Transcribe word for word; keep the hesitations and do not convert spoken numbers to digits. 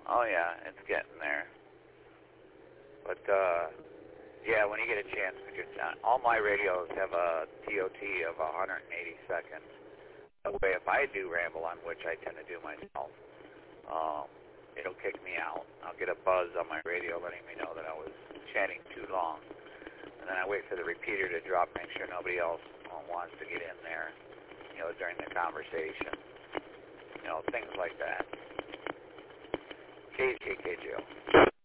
Oh, yeah, it's getting there. But, uh, yeah, when you get a chance, all my radios have a T O T of one hundred eighty seconds. That way, if I do ramble on, which I tend to do myself, um, it'll kick me out. I'll get a buzz on my radio letting me know that I was chatting too long. And then I wait for the repeater to drop, make sure nobody else uh, wants to get in there, you know, during the conversation. You know, things like that. K K K J O.